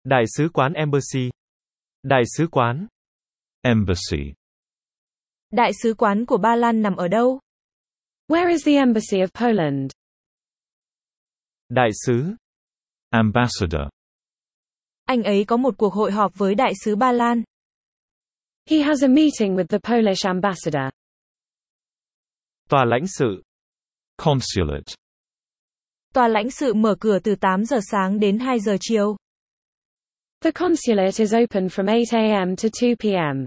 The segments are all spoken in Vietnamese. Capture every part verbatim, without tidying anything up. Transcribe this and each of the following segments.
Đại sứ quán embassy. Đại sứ quán. Embassy. Đại sứ quán của Ba Lan nằm ở đâu? Where is the embassy of Poland? Đại sứ. Ambassador. Anh ấy có một cuộc hội họp với đại sứ Ba Lan. He has a meeting with the Polish ambassador. Tòa lãnh sự. Consulate. Tòa lãnh sự mở cửa từ tám giờ sáng đến hai giờ chiều. The consulate is open from eight a m to two p m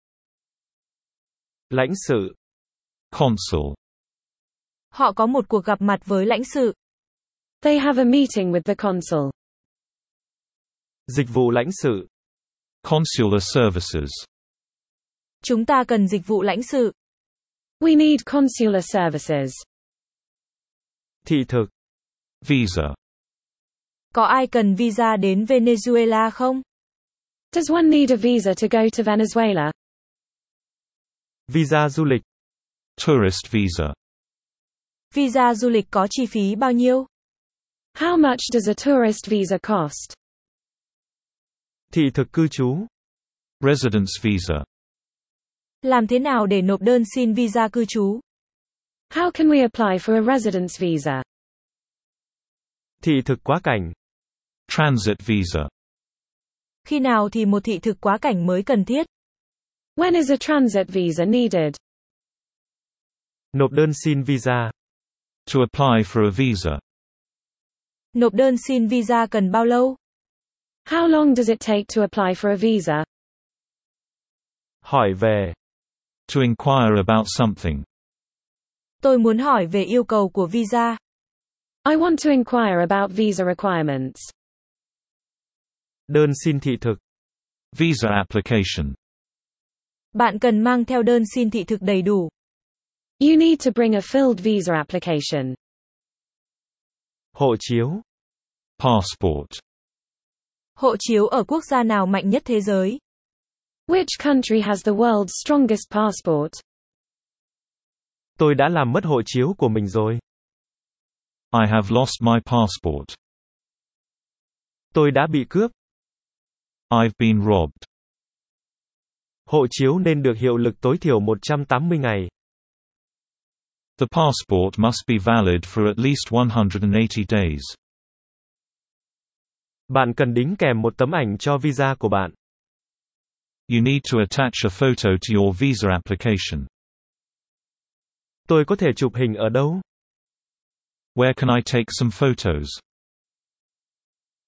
Lãnh sự. Consul. Họ có một cuộc gặp mặt với lãnh sự. They have a meeting with the consul. Dịch vụ lãnh sự. Consular services. Chúng ta cần dịch vụ lãnh sự. We need consular services. Thị thực. Visa. Có ai cần visa đến Venezuela không? Does one need a visa to go to Venezuela? Visa du lịch. Tourist visa. Visa du lịch có chi phí bao nhiêu? How much does a tourist visa cost? Thị thực cư trú. Residence visa. Làm thế nào để nộp đơn xin visa cư trú? How can we apply for a residence visa? Thị thực quá cảnh. Transit visa. Khi nào thì một thị thực quá cảnh mới cần thiết? When is a transit visa needed? Nộp đơn xin visa. To apply for a visa. Nộp đơn xin visa cần bao lâu? How long does it take to apply for a visa? Hỏi về. To inquire about something. Tôi muốn hỏi về yêu cầu của visa. I want to inquire about visa requirements. Đơn xin thị thực. Visa application. Bạn cần mang theo đơn xin thị thực đầy đủ. You need to bring a filled visa application. Hộ chiếu. Passport. Hộ chiếu ở quốc gia nào mạnh nhất thế giới? Which country has the world's strongest passport? Tôi đã làm mất hộ chiếu của mình rồi. I have lost my passport. Tôi đã bị cướp. I've been robbed. Hộ chiếu nên được hiệu lực tối thiểu một trăm tám mươi ngày. The passport must be valid for at least one hundred eighty days. Bạn cần đính kèm một tấm ảnh cho visa của bạn. You need to attach a photo to your visa application. Tôi có thể chụp hình ở đâu? Where can I take some photos?